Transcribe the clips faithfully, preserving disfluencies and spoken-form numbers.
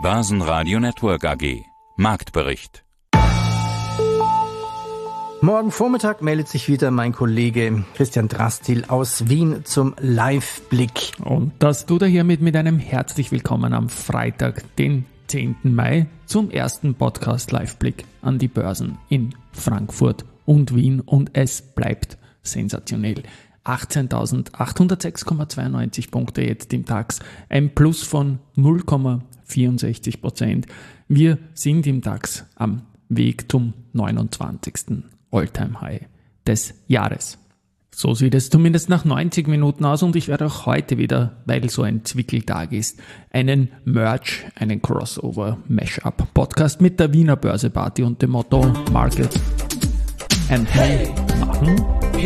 Börsenradio Network A G. Marktbericht. Morgen Vormittag meldet sich wieder mein Kollege Christian Drastil aus Wien zum Live-Blick. Und das tut er hiermit mit einem herzlich willkommen am Freitag, den zehnten Mai, zum ersten Podcast Live-Blick an die Börsen in Frankfurt und Wien. Und es bleibt sensationell. achtzehntausendachthundertsechs Komma zweiundneunzig Punkte jetzt im DAX, ein Plus von null Komma vierundsechzig Prozent. Wir sind im DAX am Weg zum neunundzwanzigsten All-Time-High des Jahres. So sieht es zumindest nach neunzig Minuten aus und ich werde auch heute wieder, weil so ein Zwickeltag ist, einen Merge, einen Crossover-Mashup-Podcast mit der Wiener Börse Party und dem Motto Market and Me machen.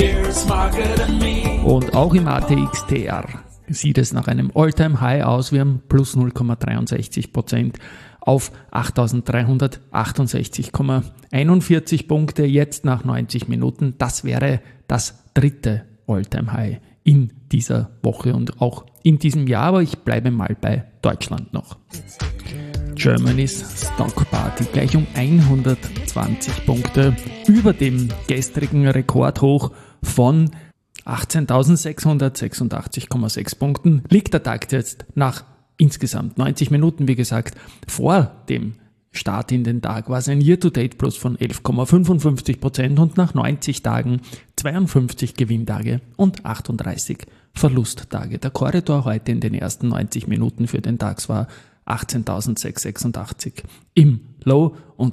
Und auch im A T X T R sieht es nach einem All-Time-High aus. Wir haben plus null Komma dreiundsechzig Prozent auf achttausenddreihundertachtundsechzig Komma einundvierzig Punkte jetzt nach neunzig Minuten. Das wäre das dritte All-Time-High in dieser Woche und auch in diesem Jahr, aber ich bleibe mal bei Deutschland noch. Germany's Stock Party gleich um hundertzwanzig Punkte über dem gestrigen Rekordhoch von achtzehntausendsechshundertsechsundachtzig Komma sechs Punkten liegt der DAX jetzt nach insgesamt neunzig Minuten, wie gesagt. Vor dem Start in den Tag war es ein Year-to-Date-Plus von elf Komma fünfundfünfzig Prozent und nach neunzig Tagen zweiundfünfzig Gewinntage und achtunddreißig Verlusttage. Der Korridor heute in den ersten neunzig Minuten für den DAX war achtzehntausendsechshundertsechsundachtzig im Low und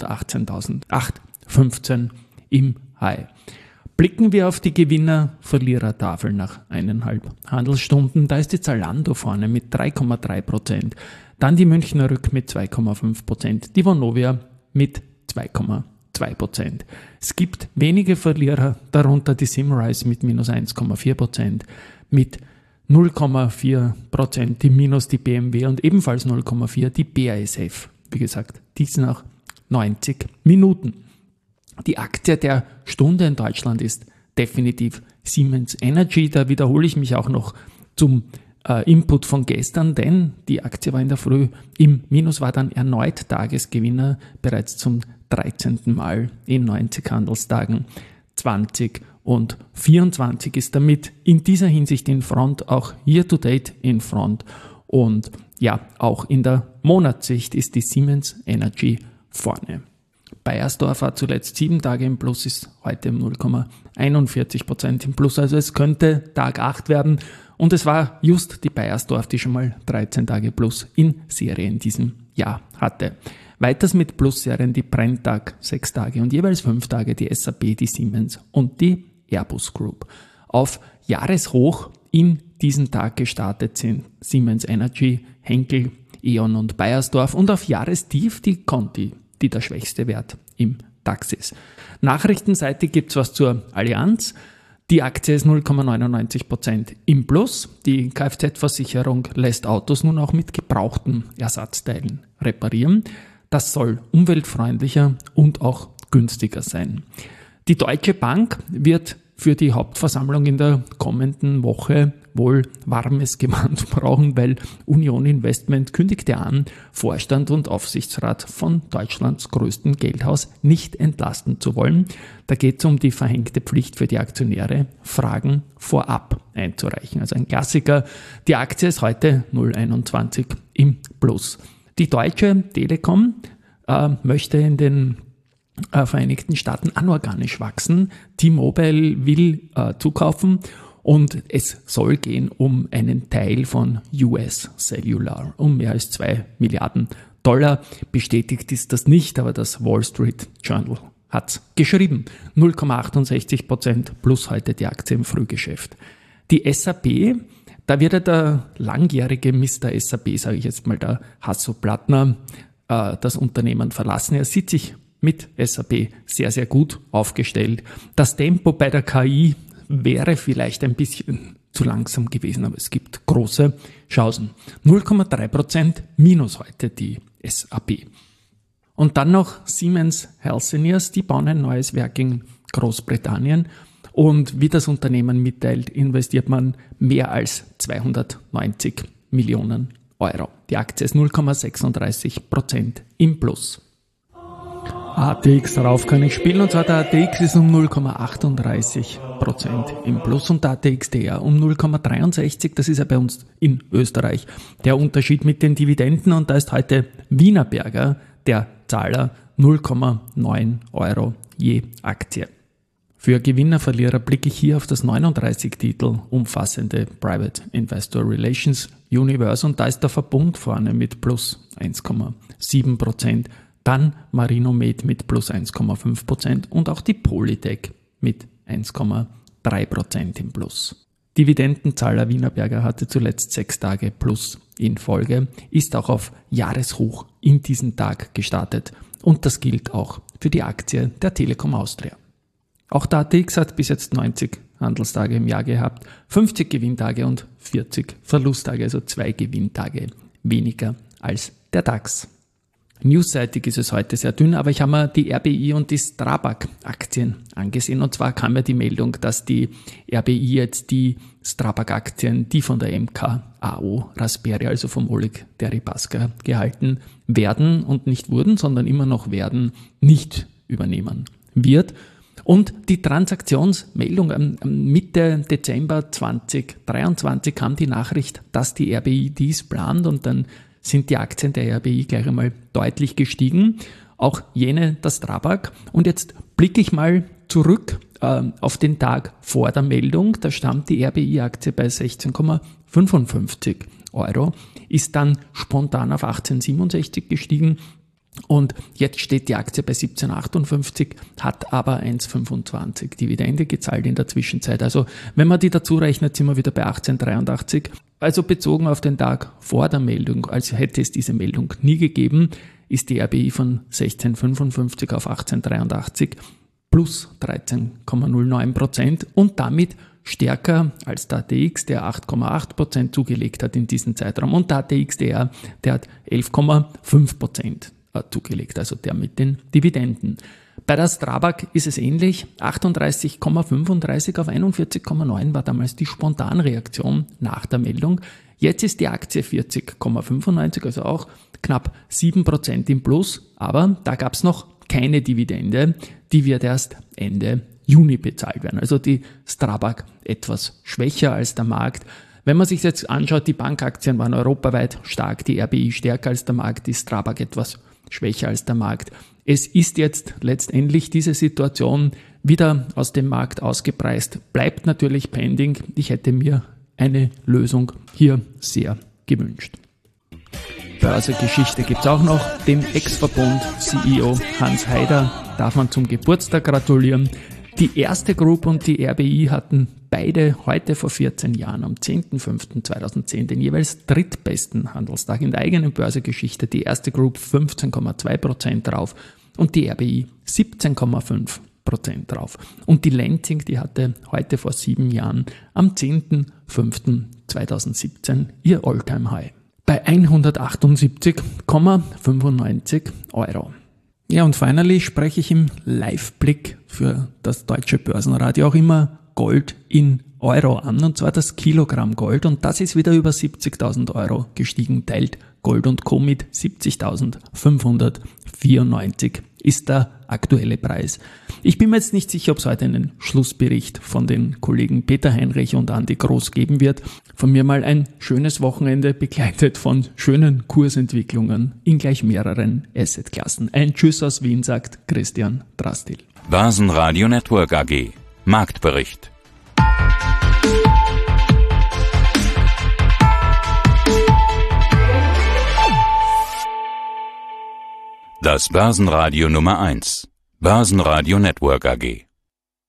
achtzehntausendachthundertfünfzehn im High. Blicken wir auf die Gewinner-Verlierer-Tafel nach eineinhalb Handelsstunden. Da ist die Zalando vorne mit drei Komma drei Prozent, dann die Münchner Rück mit zwei Komma fünf Prozent, die Vonovia mit zwei Komma zwei Prozent. Es gibt wenige Verlierer, darunter die Simrise mit minus eins Komma vier Prozent, mit null Komma vier Prozent die Minus die B M W und ebenfalls null Komma vier die B A S F. Wie gesagt, dies nach neunzig Minuten. Die Aktie der Stunde in Deutschland ist definitiv Siemens Energy. Da wiederhole ich mich auch noch zum äh, Input von gestern, denn die Aktie war in der Früh im Minus, war dann erneut Tagesgewinner, bereits zum dreizehnten Mal in neunzig Handelstagen. zwanzig und vierundzwanzig ist damit in dieser Hinsicht in Front, auch Year-to-Date in Front. Und ja, auch in der Monatssicht ist die Siemens Energy vorne. Bayersdorf war zuletzt sieben Tage im Plus, ist heute um null Komma einundvierzig Prozent im Plus. Also es könnte Tag acht werden. Und es war just die Bayersdorf, die schon mal dreizehn Tage Plus in Serie in diesem Jahr hatte. Weiters mit Plus-Serien die Brenntag sechs Tage und jeweils fünf Tage die S A P, die Siemens und die Airbus Group. Auf Jahreshoch in diesen Tag gestartet sind Siemens Energy, Henkel, E.ON und Bayersdorf und auf Jahrestief die Conti, die der schwächste Wert im DAX ist. Nachrichtenseite gibt es was zur Allianz. Die Aktie ist null Komma neunundneunzig Prozent im Plus. Die Kfz-Versicherung lässt Autos nun auch mit gebrauchten Ersatzteilen reparieren. Das soll umweltfreundlicher und auch günstiger sein. Die Deutsche Bank wird für die Hauptversammlung in der kommenden Woche wohl warmes Gewand brauchen, weil Union Investment kündigte an, Vorstand und Aufsichtsrat von Deutschlands größten Geldhaus nicht entlasten zu wollen. Da geht es um die verhängte Pflicht für die Aktionäre, Fragen vorab einzureichen. Also ein Klassiker. Die Aktie ist heute null Komma einundzwanzig im Plus. Die Deutsche Telekom äh, möchte in den äh, Vereinigten Staaten anorganisch wachsen. T-Mobile will äh, zukaufen. Und es soll gehen um einen Teil von U S Cellular, um mehr als zwei Milliarden Dollar. Bestätigt ist das nicht, aber das Wall Street Journal hat geschrieben. null Komma achtundsechzig Prozent plus heute die Aktie im Frühgeschäft. Die S A P, da wird ja der langjährige Mister S A P, sage ich jetzt mal, der Hasso Plattner, äh, das Unternehmen verlassen. Er sieht sich mit S A P sehr, sehr gut aufgestellt. Das Tempo bei der K I wäre vielleicht ein bisschen zu langsam gewesen, aber es gibt große Chancen. null Komma drei Prozent minus heute die S A P. Und dann noch Siemens Healthineers, die bauen ein neues Werk in Großbritannien und wie das Unternehmen mitteilt, investiert man mehr als zweihundertneunzig Millionen Euro. Die Aktie ist null Komma sechsunddreißig Prozent im Plus. A T X, darauf kann ich spielen, und zwar der A T X ist um null Komma achtunddreißig Prozent im Plus und der A T X T R um null Komma dreiundsechzig, das ist ja bei uns in Österreich der Unterschied mit den Dividenden, und da ist heute Wienerberger der Zahler null Komma neun Euro je Aktie. Für Gewinner, Verlierer blicke ich hier auf das neununddreißig Titel umfassende Private Investor Relations Universe, und da ist der Verbund vorne mit plus eins Komma sieben Prozent, dann Marinomed mit plus eins Komma fünf Prozent und auch die Polytech mit eins Komma drei Prozent im Plus. Dividendenzahler Wienerberger hatte zuletzt sechs Tage Plus in Folge, ist auch auf Jahreshoch in diesen Tag gestartet, und das gilt auch für die Aktie der Telekom Austria. Auch der A T X hat bis jetzt neunzig Handelstage im Jahr gehabt, fünfzig Gewinntage und vierzig Verlusttage, also zwei Gewinntage weniger als der DAX. Newsseitig ist es heute sehr dünn, aber ich habe mir die R B I und die Strabag-Aktien angesehen, und zwar kam mir die Meldung, dass die R B I jetzt die Strabag-Aktien, die von der M K A O Rasperia, also vom Oleg Deripaska gehalten werden und nicht wurden, sondern immer noch werden, nicht übernehmen wird. Und die Transaktionsmeldung am Mitte Dezember zweitausenddreiundzwanzig kam die Nachricht, dass die R B I dies plant, und dann sind die Aktien der R B I gleich einmal deutlich gestiegen, auch jene der Strabag. Und jetzt blicke ich mal zurück äh, auf den Tag vor der Meldung. Da stand die R B I-Aktie bei sechzehn Komma fünfundfünfzig Euro, ist dann spontan auf achtzehn Komma siebenundsechzig gestiegen, und jetzt steht die Aktie bei siebzehn Komma achtundfünfzig, hat aber eins Komma fünfundzwanzig Dividende gezahlt in der Zwischenzeit. Also wenn man die dazu rechnet, sind wir wieder bei achtzehn Komma dreiundachtzig. Also bezogen auf den Tag vor der Meldung, als hätte es diese Meldung nie gegeben, ist die R B I von sechzehn Komma fünfundfünfzig auf achtzehn Komma dreiundachtzig plus dreizehn Komma null neun Prozent und damit stärker als der A T X, der acht Komma acht Prozent zugelegt hat in diesem Zeitraum, und der A T X, der, der hat elf Komma fünf Prozent zugelegt, also der mit den Dividenden. Bei der Strabag ist es ähnlich, achtunddreißig Komma fünfunddreißig auf einundvierzig Komma neun war damals die Spontanreaktion nach der Meldung. Jetzt ist die Aktie vierzig Komma fünfundneunzig, also auch knapp sieben Prozent im Plus, aber da gab es noch keine Dividende, die wird erst Ende Juni bezahlt werden. Also die Strabag etwas schwächer als der Markt. Wenn man sich jetzt anschaut, die Bankaktien waren europaweit stark, die R B I stärker als der Markt, die Strabag etwas schwächer als der Markt. Es ist jetzt letztendlich diese Situation wieder aus dem Markt ausgepreist, bleibt natürlich pending. Ich hätte mir eine Lösung hier sehr gewünscht. Börsegeschichte gibt es auch noch. Dem Ex-Verbund-C E O Hans Haider darf man zum Geburtstag gratulieren. Die Erste Group und die R B I hatten beide heute vor vierzehn Jahren am zehnten fünften zweitausendzehn den jeweils drittbesten Handelstag in der eigenen Börsegeschichte. Die Erste Group fünfzehn Komma zwei Prozent drauf und die R B I siebzehn Komma fünf Prozent drauf. Und die Lenzing, die hatte heute vor sieben Jahren am zehnten fünften zweitausendsiebzehn ihr All-Time-High bei hundertachtundsiebzig Komma fünfundneunzig Euro. Ja, und finally spreche ich im Live-Blick für das Deutsche Börsenradio auch immer Gold in Euro an, und zwar das Kilogramm Gold, und das ist wieder über siebzigtausend Euro gestiegen, teilt Gold und Co. mit siebzigtausendfünfhundertvierundneunzig ist der aktuelle Preis. Ich bin mir jetzt nicht sicher, ob es heute einen Schlussbericht von den Kollegen Peter Heinrich und Andi Groß geben wird. Von mir mal ein schönes Wochenende, begleitet von schönen Kursentwicklungen in gleich mehreren Assetklassen. Ein Tschüss aus Wien, sagt Christian Drastil. Börsenradio Network A G. Marktbericht. Das Börsenradio Nummer eins. Börsenradio Network A G.